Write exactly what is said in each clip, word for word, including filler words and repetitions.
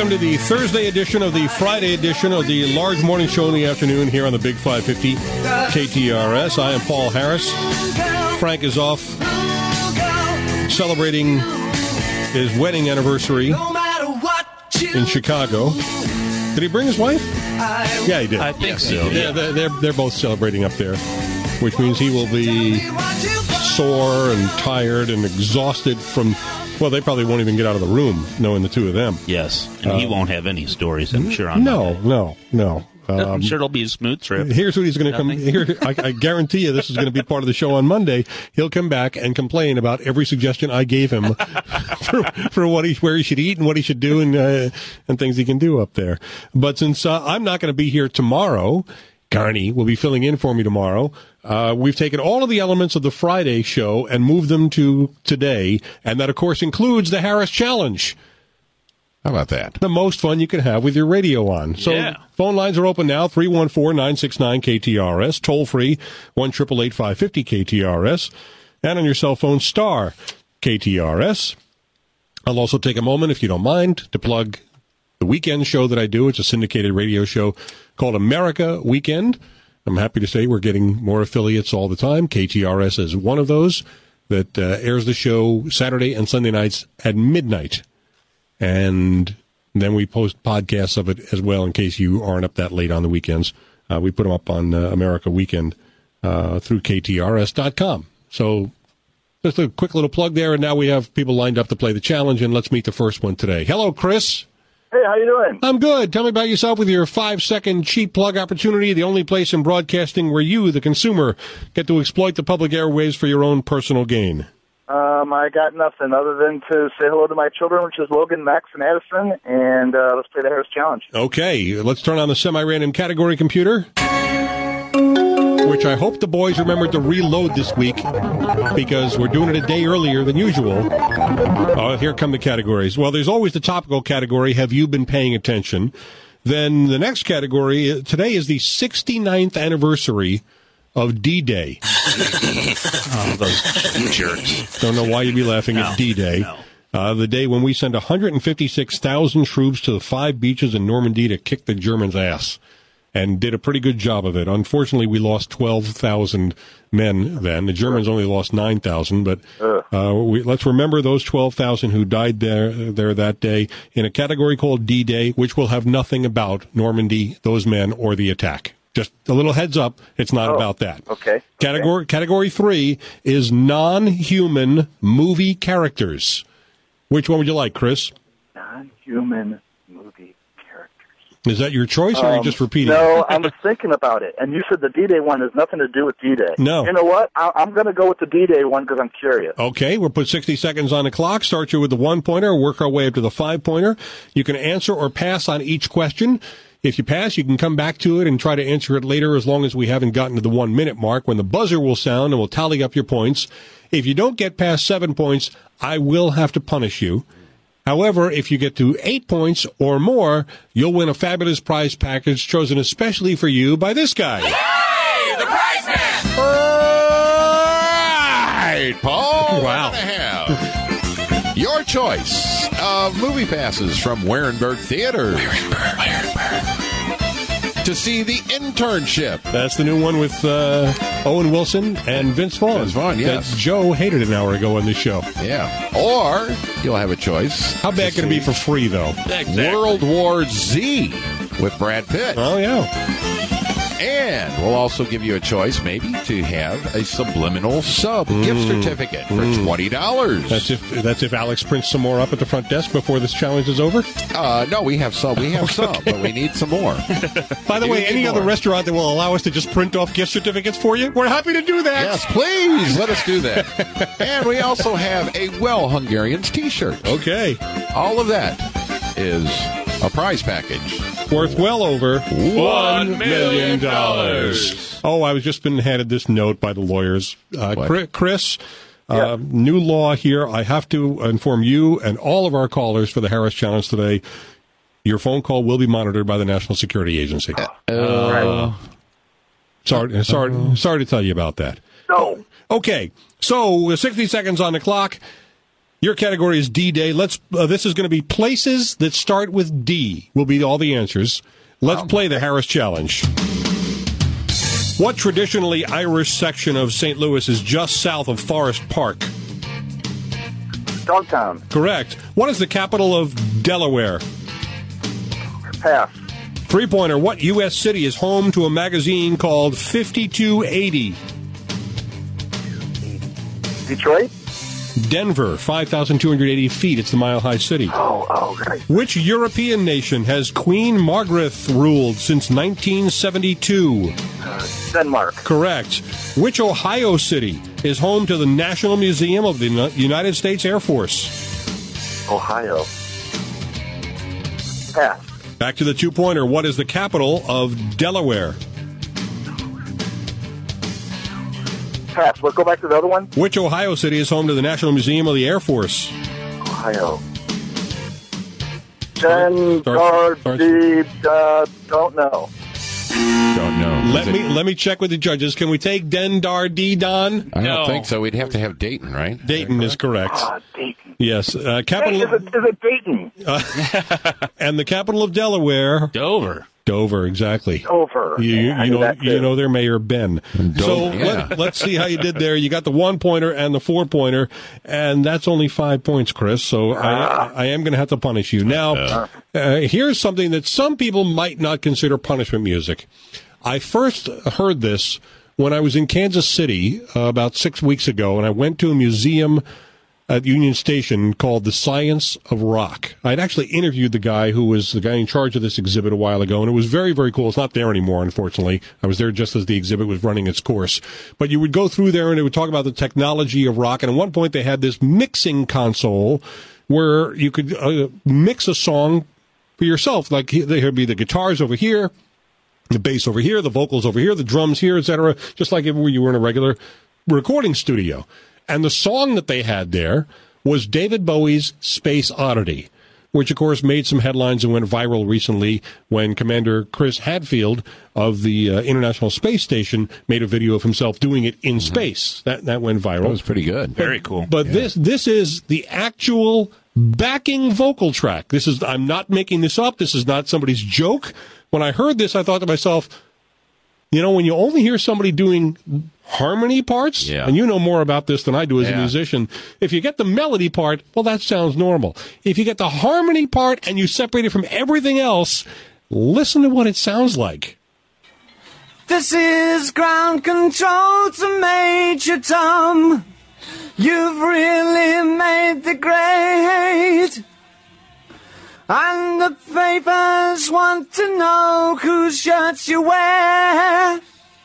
welcome to the Thursday edition of the Friday edition of the large morning show in the afternoon here on the Big five fifty K T R S. I am Paul Harris. Frank is off celebrating his wedding anniversary in Chicago. Did he bring his wife? Yeah, he did. I think so. Yeah, they're, they're, they're both celebrating up there, which means he will be sore and tired and exhausted from... Well, they probably won't even get out of the room, knowing the two of them. Yes, and uh, he won't have any stories, I'm sure. On no, Monday. no, no. Um, I'm sure it'll be a smooth trip. Here's what he's going to come here. I, I guarantee you this is going to be part of the show on Monday. He'll come back and complain about every suggestion I gave him for, for what he, where he should eat and what he should do and, uh, and things he can do up there. But since uh, I'm not going to be here tomorrow, Carney will be filling in for me tomorrow. Uh, we've taken all of the elements of the Friday show and moved them to today. And that, of course, includes the Harris Challenge. How about that? The most fun you can have with your radio on. So yeah. Phone lines are open now, three one four, nine six nine, K T R S, toll free, one eight eight eight, five five zero, K T R S, and on your cell phone, star K T R S. I'll also take a moment, if you don't mind, to plug the weekend show that I do. It's a syndicated radio show called America Weekend. I'm happy to say we're getting more affiliates all the time. K T R S is one of those that uh, airs the show Saturday and Sunday nights at midnight. And then we post podcasts of it as well in case you aren't up that late on the weekends. Uh, we put them up on uh, America Weekend uh, through K T R S dot com. So just a quick little plug there, and now we have people lined up to play the challenge, and let's meet the first one today. Hello, Chris. Hey, how you doing? I'm good. Tell me about yourself with your five-second cheap plug opportunity, the only place in broadcasting where you, the consumer, get to exploit the public airwaves for your own personal gain. Um, I got nothing other than to say hello to my children, which is Logan, Max, and Addison, and uh, let's play the Harris Challenge. Okay, let's turn on the semi-random category computer, which I hope the boys remembered to reload this week because we're doing it a day earlier than usual. Oh, here come the categories. Well, there's always the topical category, have you been paying attention? Then the next category, today is the sixty-ninth anniversary of D-Day. Oh, those jerks. Don't know why you'd be laughing no, at D-Day. No. Uh, the day when we sent one hundred fifty-six thousand troops to the five beaches in Normandy to kick the Germans' ass. And did a pretty good job of it. Unfortunately, we lost twelve thousand men then. The Germans only lost nine thousand, but uh, we, let's remember those twelve thousand who died there there that day in a category called D-Day, which will have nothing about Normandy, those men, or the attack. Just a little heads up, it's not oh, about that. Okay. Category okay. Category three is non-human movie characters. Which one would you like, Chris? Non-human movie characters. Is that your choice, or um, are you just repeating? No, I was thinking about it, and you said the D-Day one has nothing to do with D-Day. No. You know what? I- I'm going to go with the D-Day one because I'm curious. Okay, we'll put sixty seconds on the clock. Start you with the one-pointer, work our way up to the five-pointer. You can answer or pass on each question. If you pass, you can come back to it and try to answer it later as long as we haven't gotten to the one-minute mark when the buzzer will sound and we'll tally up your points. If you don't get past seven points, I will have to punish you. However, if you get to eight points or more, you'll win a fabulous prize package chosen especially for you by this guy. Hey, the prize man! All right, Paul. Wow. We're gonna have your choice of movie passes from Warenberg Theater. Warenberg, Warenberg. To see The Internship. That's the new one with uh, Owen Wilson and Vince Vaughn. Vince Vaughn, yes. That Joe hated an hour ago on this show. Yeah. Or you'll have a choice. How bad can it be for free, though? Exactly. World War Z with Brad Pitt. Oh, yeah. And we'll also give you a choice, maybe, to have a subliminal sub mm. gift certificate for mm. twenty dollars. That's if that's if Alex prints some more up at the front desk before this challenge is over? Uh, no, we have some. We have okay. some, but we need some more. By the we way, any more. other restaurant that will allow us to just print off gift certificates for you, we're happy to do that. Yes, please, let us do that. And we also have a Well Hungarians t-shirt. Okay. All of that is a prize package. Worth well over One million dollars. Oh, I was just been handed this note by the lawyers. Uh, What? Chris, Yeah. uh, new law here. I have to inform you and all of our callers for the Harris Challenge today. Your phone call will be monitored by the National Security Agency. Uh, Sorry, sorry, sorry to tell you about that. No. Okay, so sixty seconds on the clock. Your category is D-Day. Let's. Uh, this is going to be places that start with D. Will be all the answers. Let's play the Harris Challenge. What traditionally Irish section of Saint Louis is just south of Forest Park? Dogtown. Correct. What is the capital of Delaware? Pass. Three-pointer. What U S city is home to a magazine called fifty-two eighty? Detroit. Denver, five thousand two hundred eighty feet. It's the mile-high city. Oh, oh, right. Which European nation has Queen Margaret ruled since nineteen seventy-two? Uh, Denmark. Correct. Which Ohio city is home to the National Museum of the United States Air Force? Ohio. Pass. Back to the two-pointer. What is the capital of Delaware? Pass. Let's go back to the other one. Which Ohio city is home to the National Museum of the Air Force? Ohio. Start- Then, start- or the, uh, don't know. Don't know. Let Is me it- let me check with the judges. Can we take Den Dar D Don? I don't No. think so. We'd have to have Dayton, right? Dayton is correct. Ah, Dayton. Yes, uh, Hey, capital is it, is it Dayton? and the capital of Delaware, Dover. Dover. Exactly. Over. You, you, I you knew know that you too. know their mayor Ben. So yeah. let, let's see how you did there. You got the one pointer and the four pointer, and that's only five points, Chris. So I I am going to have to punish you now. Uh, here's something that some people might not consider punishment music. I first heard this when I was in Kansas City uh, about six weeks ago, and I went to a museum at Union Station called The Science of Rock. I'd actually interviewed the guy who was the guy in charge of this exhibit a while ago, and it was very, very cool. It's not there anymore, unfortunately. I was there just as the exhibit was running its course. But you would go through there, and it would talk about the technology of rock, and at one point they had this mixing console where you could uh, mix a song for yourself. Like, there would be the guitars over here, the bass over here, the vocals over here, the drums here, et cetera, just like if you were in a regular recording studio. And the song that they had there was David Bowie's Space Oddity, which, of course, made some headlines and went viral recently when Commander Chris Hadfield of the uh, International Space Station made a video of himself doing it in space. That that went viral. That was pretty good. Very cool. But Yeah. this this is the actual backing vocal track. This is I'm not making this up. This is not somebody's joke. When I heard this, I thought to myself, you know, when you only hear somebody doing harmony parts, Yeah. and you know more about this than I do as a Yeah. musician, if you get the melody part, well, that sounds normal. If you get the harmony part and you separate it from everything else, listen to what it sounds like. This is ground control to Major Tom. You've really made the grade. And the papers want to know whose shirts you wear.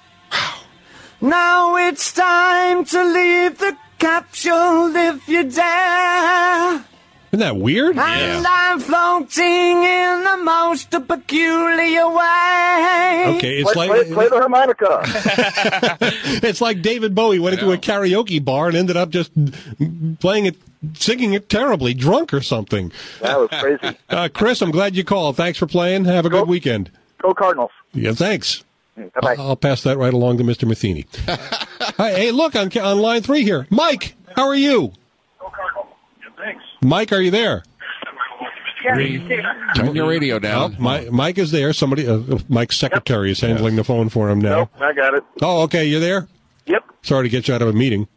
Now it's time to leave the capsule if you dare. Isn't that weird? And I'm floating in the most peculiar way. Okay, it's Play, like play, play the harmonica. it's like David Bowie went into a karaoke bar and ended up just playing it, singing it terribly, drunk or something. That was crazy. Uh, Chris, I'm glad you called. Thanks for playing. Have a Go- good weekend. Go Cardinals. Yeah, thanks. Bye-bye. I'll pass that right along to Mister Matheny. Hi, hey, look, on, on line three here. Mike, how are you? Go Cardinals. Thanks. Mike, are you there? Turn your radio Oh, down. Mike, Mike is there. Somebody, uh, Mike's secretary is handling the phone for him now. Nope, I got it. Oh, okay, you're there? Yep. Sorry to get you out of a meeting.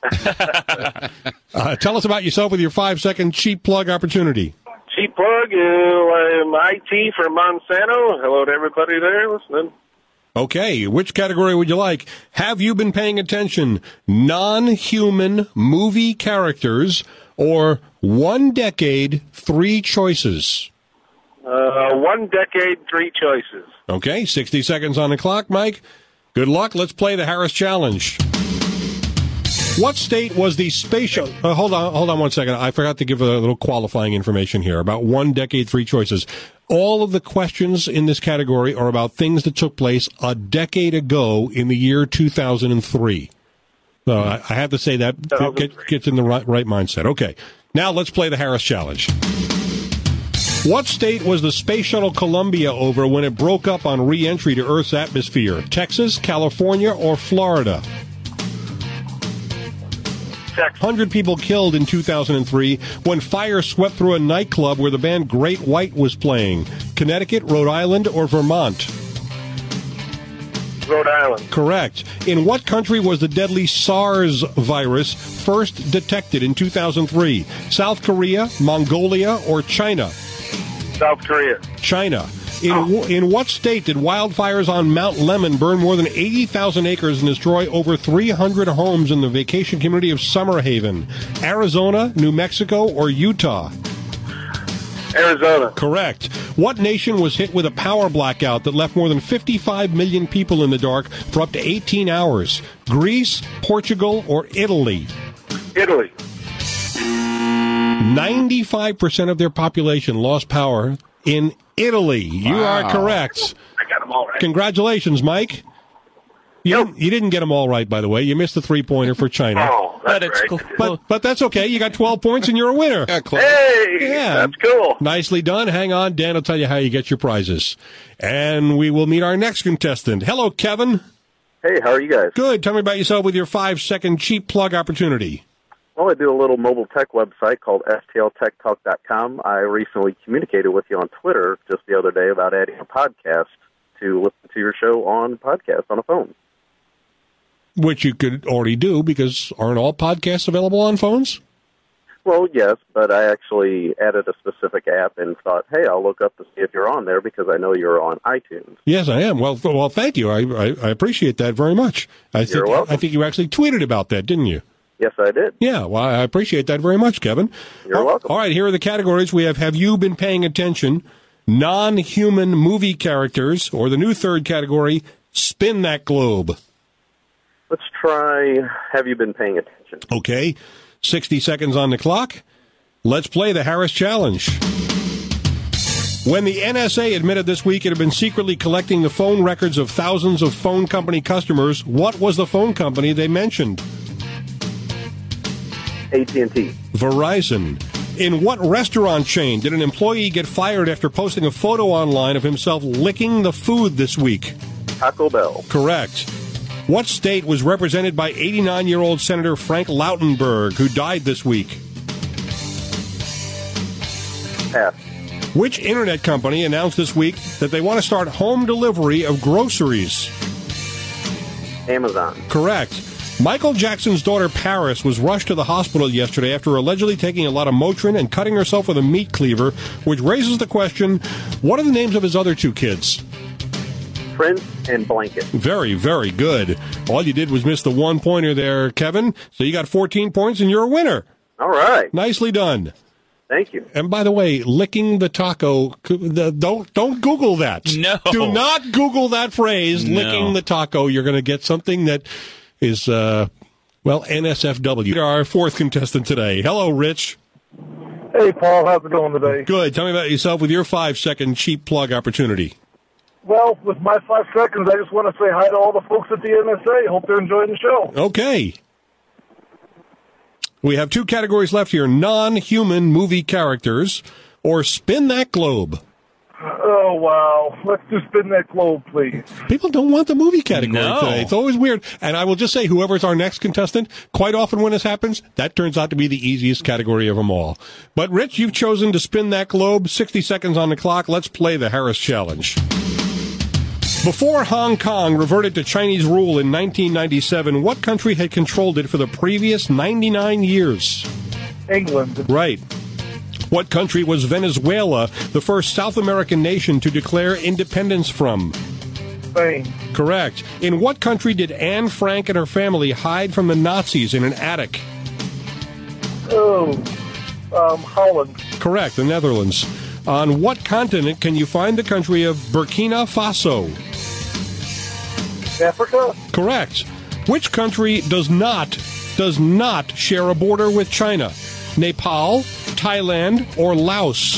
uh, tell us about yourself with your five-second cheap plug opportunity. Cheap plug, uh, I'm I T for Monsanto. Hello to everybody there listening. Okay, which category would you like? Have you been paying attention? Non-human movie characters or one decade, three choices? Uh, one decade, three choices. Okay, sixty seconds on the clock, Mike. Good luck. Let's play the Harris Challenge. What state was the space shuttle? Uh, hold on, hold on one second. I forgot to give a little qualifying information here about one decade, three choices. All of the questions in this category are about things that took place a decade ago in the year two thousand three. So I, I have to say that get, gets in the right, right mindset. Okay, now let's play the Harris Challenge. What state was the Space Shuttle Columbia over when it broke up on re-entry to Earth's atmosphere? Texas, California, or Florida? Texas. one hundred people killed in two thousand three when fire swept through a nightclub where the band Great White was playing. Connecticut, Rhode Island, or Vermont? Rhode Island. Correct. In what country was the deadly SARS virus first detected in two thousand three? South Korea, Mongolia, or China? South Korea. China. In, in what state did wildfires on Mount Lemmon burn more than eighty thousand acres and destroy over three hundred homes in the vacation community of Summerhaven? Arizona, New Mexico, or Utah? Arizona. Correct. What nation was hit with a power blackout that left more than fifty-five million people in the dark for up to eighteen hours? Greece, Portugal, or Italy? Italy. ninety-five percent of their population lost power in Italy. You Wow. are correct. I got them all right. Congratulations, Mike. You, Nope. didn't, you didn't get them all right, by the way. You missed the three-pointer for China. Oh, that's But it's right. cool. But but that's okay. You got twelve points and you're a winner. Yeah, close. Hey, Yeah. that's cool. Nicely done. Hang on. Dan will tell you how you get your prizes. And we will meet our next contestant. Hello, Kevin. Hey, how are you guys? Good. Tell me about yourself with your five-second cheap plug opportunity. Well, I do a little mobile tech website called S T L Tech Talk dot com. I recently communicated with you on Twitter just the other day about adding a podcast to listen to your show on podcast on a phone. Which you could already do because aren't all podcasts available on phones? Well, yes, but I actually added a specific app and thought, hey, I'll look up to see if you're on there because I know you're on iTunes. Yes, I am. Well, th- well, thank you. I, I, I appreciate that very much. I think, You're welcome. I think you actually tweeted about that, didn't you? Yes, I did. Yeah, well, I appreciate that very much, Kevin. You're All- welcome. All right, here are the categories. We have Have You Been Paying Attention? Non-human movie characters, or the new third category, Spin That Globe. Let's try, have you been paying attention? Okay, sixty seconds on the clock. Let's play the Harris Challenge. When the N S A admitted this week it had been secretly collecting the phone records of thousands of phone company customers, what was the phone company they mentioned? A T and T. Verizon. In what restaurant chain did an employee get fired after posting a photo online of himself licking the food this week? Taco Bell. Correct. What state was represented by eighty-nine-year-old Senator Frank Lautenberg, who died this week? Pass. Which internet company announced this week that they want to start home delivery of groceries? Amazon. Correct. Michael Jackson's daughter Paris was rushed to the hospital yesterday after allegedly taking a lot of Motrin and cutting herself with a meat cleaver, which raises the question, what are the names of his other two kids? Prince and Blanket. Very, very good. All you did was miss the one-pointer there, Kevin, so you got fourteen points and you're a winner. All right. Nicely done. Thank you. And by the way, licking the taco, don't don't Google that. No. Do not Google that phrase, No. licking the taco. You're going to get something that is, uh, well, N S F W. Our fourth contestant today. Hello, Rich. Hey, Paul, how's it going today? Good. Tell me about yourself with your five-second cheap plug opportunity. Well, with my five seconds, I just want to say hi to all the folks at the N S A. Hope they're enjoying the show. Okay. We have two categories left here, non-human movie characters or Spin That Globe. Oh, wow. Let's just spin that globe, please. People don't want the movie category No. today. It's always weird. And I will just say, whoever's our next contestant, quite often when this happens, that turns out to be the easiest category of them all. But, Rich, you've chosen to spin that globe. sixty seconds on the clock. Let's play the Harris Challenge. Before Hong Kong reverted to Chinese rule in nineteen ninety-seven, what country had controlled it for the previous ninety-nine years? England. Right. What country was Venezuela, the first South American nation to declare independence from? Spain. Correct. In what country did Anne Frank and her family hide from the Nazis in an attic? Oh, um, Holland. Correct, the Netherlands. On what continent can you find the country of Burkina Faso? Africa. Correct. Which country does not does not share a border with China? Nepal, Thailand, or Laos?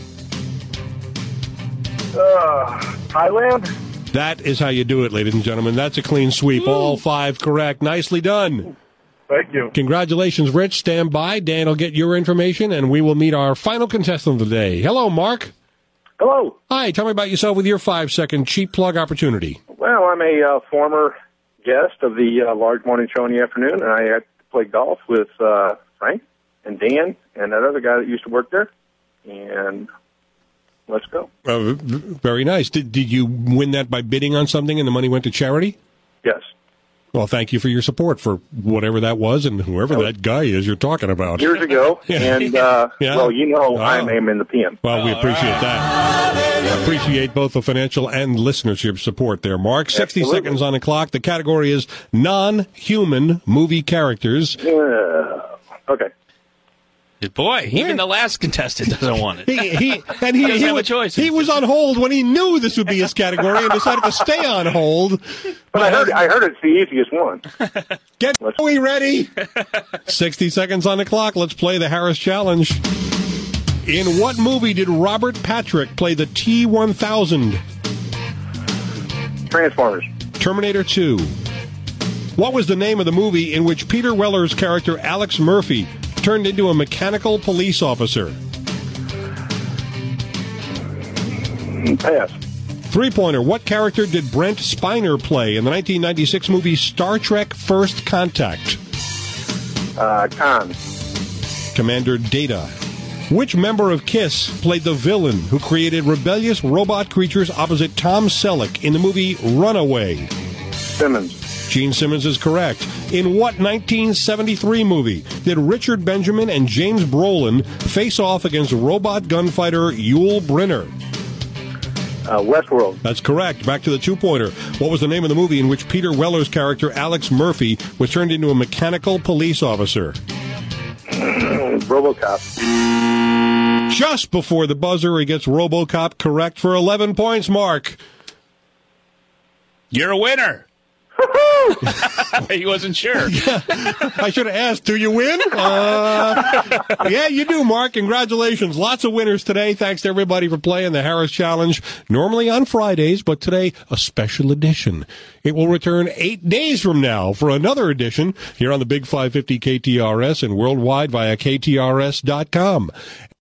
Uh, Thailand. That is how you do it, ladies and gentlemen. That's a clean sweep. All five correct. Nicely done. Thank you. Congratulations, Rich. Stand by. Dan will get your information, and we will meet our final contestant of the day. Hello, Mark. Hello. Hi. Tell me about yourself with your five-second cheap plug opportunity. Well, I'm a uh, former guest of the uh, Large Morning Show in the afternoon, and I had the play golf with uh, Frank and Dan and that other guy that used to work there. And let's go. Uh, very nice. Did did you win that by bidding on something and the money went to charity? Yes. Well, thank you for your support for whatever that was and whoever that, that guy is you're talking about. Years ago. Yeah. And, uh, yeah. well, you know, oh. I'm aiming the P M. Well, we appreciate right. that. Appreciate both the financial and listenership support there, Mark. sixty Absolutely. seconds on the clock. The category is non-human movie characters. Uh, okay. Boy, even the last contestant doesn't want it. He, he, and he, he doesn't he, have was, a choice. He was on hold when he knew this would be his category and decided to stay on hold. But I heard, I heard it's the easiest one. Get Let's- we ready? sixty seconds on the clock. Let's play the Harris Challenge. In what movie did Robert Patrick play the T one thousand? Transformers. Terminator two. What was the name of the movie in which Peter Weller's character Alex Murphy turned into a mechanical police officer? Pass. Three-pointer. What character did Brent Spiner play in the nineteen ninety-six movie Star Trek First Contact? Uh, Khan. Commander Data. Which member of KISS played the villain who created rebellious robot creatures opposite Tom Selleck in the movie Runaway? Simmons. Gene Simmons is correct. In what nineteen seventy-three movie did Richard Benjamin and James Brolin face off against robot gunfighter Yul Brynner? Uh, Westworld. That's correct. Back to the two-pointer. What was the name of the movie in which Peter Weller's character Alex Murphy was turned into a mechanical police officer? RoboCop. Just before the buzzer, he gets RoboCop correct for eleven points, Mark. You're a winner. He wasn't sure. Yeah. I should have asked, do you win? Uh, yeah, you do, Mark. Congratulations. Lots of winners today. Thanks to everybody for playing the Harris Challenge. Normally on Fridays, but today a special edition. It will return eight days from now for another edition here on the Big five fifty K T R S and worldwide via K T R S dot com.